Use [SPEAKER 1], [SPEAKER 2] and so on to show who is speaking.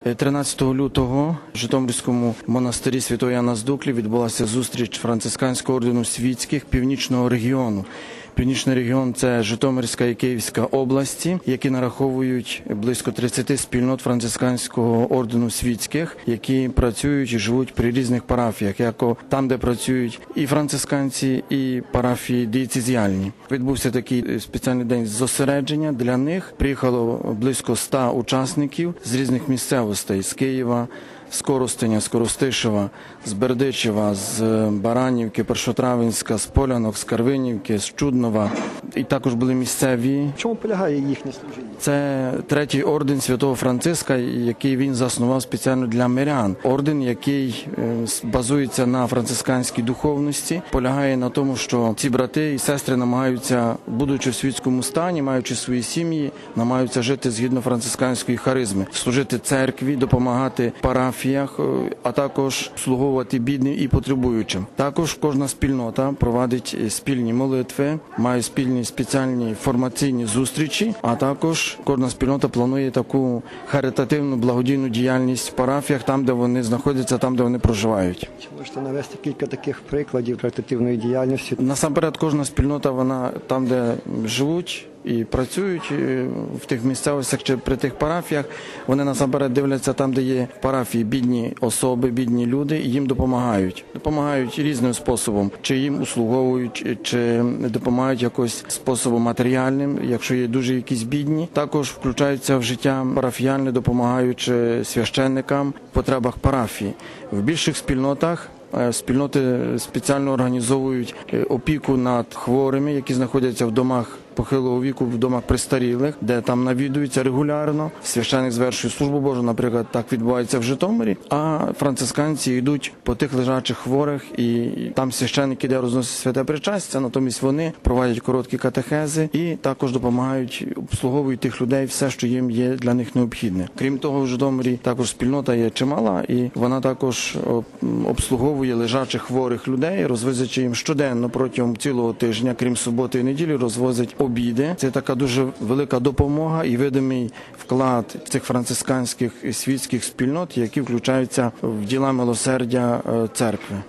[SPEAKER 1] 13 лютого в Житомирському монастирі Святого Яна з Дуклі відбулася зустріч Францисканського ордену світських Північного регіону. Північний регіон – це Житомирська і Київська області, які нараховують близько 30 спільнот Францисканського ордену світських, які працюють і живуть при різних парафіях, як там, де працюють і францисканці, і парафії дієцезіальні. Відбувся такий спеціальний день зосередження для них. Приїхало близько 100 учасників з різних місцевостей – з Києва, з Коростеня, з Коростишева, з Бердичева, з Баранівки, Першотравенська, з Полянок, з Карвинівки, з Чуднова. І також були місцеві.
[SPEAKER 2] В чому полягає їхнє служіння?
[SPEAKER 1] Це третій орден Святого Франциска, який він заснував спеціально для мирян. Орден, який базується на францисканській духовності, полягає на тому, що ці брати і сестри намагаються, будучи в світському стані, маючи свої сім'ї, намагаються жити згідно францисканської харизми, служити церкві, допомагати парафіях, а також слуговувати бідним і потребуючим. Також кожна спільнота провадить спільні молитви, має спільні спеціальні формаційні зустрічі, а також кожна спільнота планує таку харитативну благодійну діяльність в парафіях, там, де вони знаходяться, там, де вони проживають.
[SPEAKER 2] Чи можете навести кілька таких прикладів харитативної діяльності?
[SPEAKER 1] Насамперед, кожна спільнота, вона там, де живуть і працюють в тих місцевостях чи при тих парафіях, вони насамперед дивляться там, де є в парафії бідні особи, бідні люди, і їм допомагають. Допомагають різним способом, чи їм услуговують, чи допомагають якось способом матеріальним, якщо є дуже якісь бідні. Також включаються в життя парафіяльне, допомагаючи священникам в потребах парафії. В більших спільнотах спільноти спеціально організовують опіку над хворими, які знаходяться в домах похилого віку, в домах престарілих, де там навідуються регулярно. Священик звершує службу Божу, наприклад, так відбувається в Житомирі, а францисканці йдуть по тих лежачих хворих, і там священик іде розносить святе причастя, натомість вони проводять короткі катехези і також допомагають, обслуговують тих людей все, що їм є для них необхідне. Крім того, в Житомирі також спільнота є чимала, і вона також обслуговує лежачих хворих людей, розвозячи їм щоденно протягом цілого тижня, крім суботи і неділі, розвозять обіди. Це така дуже велика допомога і видимий вклад цих францисканських і світських спільнот, які включаються в діла милосердя церкви.